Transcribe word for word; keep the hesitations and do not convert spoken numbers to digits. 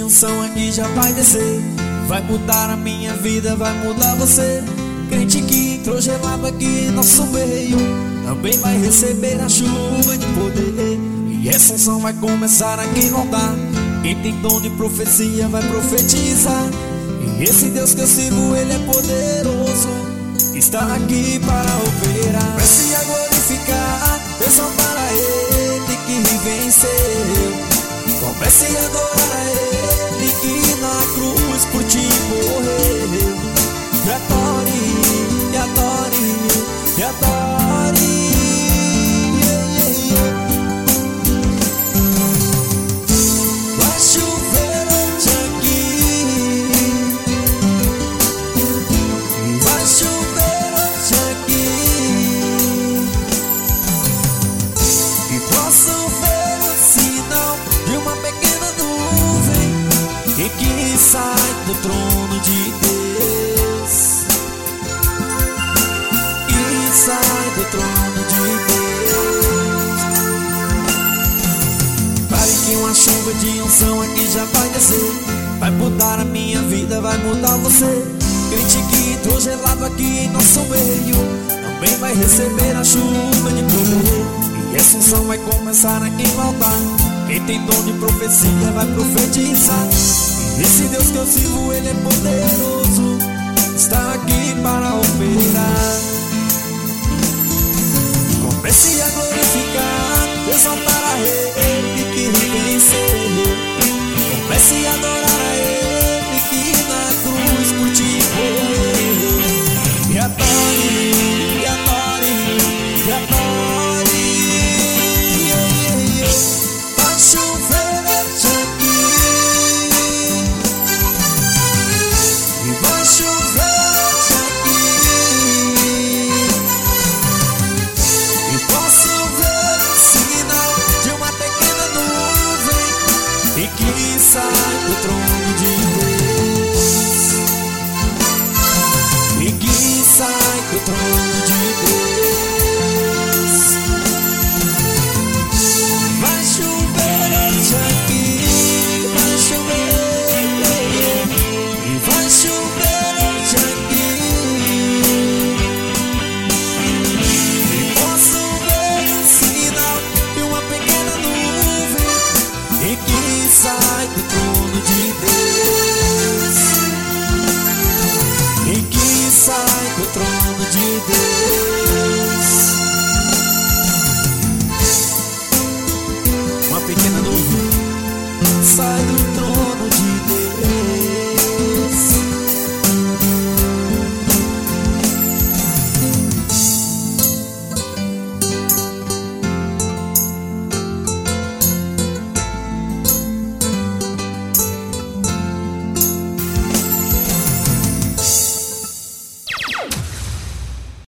unção aqui já vai descer. Vai mudar a minha vida, vai mudar você. Crente que entrou gelado aqui em nosso meio também vai receber a chuva de poder. E essa unção vai começar a inundar. Quem tem dom de profecia vai profetizar. E esse Deus que eu sirvo, Ele é poderoso, está aqui para operar. Comece a glorificar, exaltar a Ele que venceu. Comece a adorar a Ele que na cruz por ti morreu. E adore, e adore, e adore. Vai chover hoje aqui, vai chover hoje aqui, e possam ver o sinal de uma pequena nuvem e que sai do trono de Deus, e sai do trono de Deus. Pare que uma chuva de unção aqui já vai descer. Vai mudar a minha vida, vai mudar você. Crente que entrou gelado aqui em nosso meio também vai receber a chuva de poder. E essa unção vai começar a inundar. Quem tem dom de profecia vai profetizar. E esse Deus que eu sirvo, Ele é poderoso, está aqui para operar. Comece a glorificar, exaltar a Ele que venceu. Comece a adorar a Ele que na cruz por ti morreu. E adore, e adore, e adore. Vai chover hoje aqui, e vai chover hoje aqui, e posso ver o sinal de uma pequena nuvem e que sai do trono de Deus, e que sai do trono de Deus. Vai chover hoje aqui, vai chover, e vai chover hoje aqui, e posso ver o sinal de uma pequena nuvem e que sai do trono de Deus,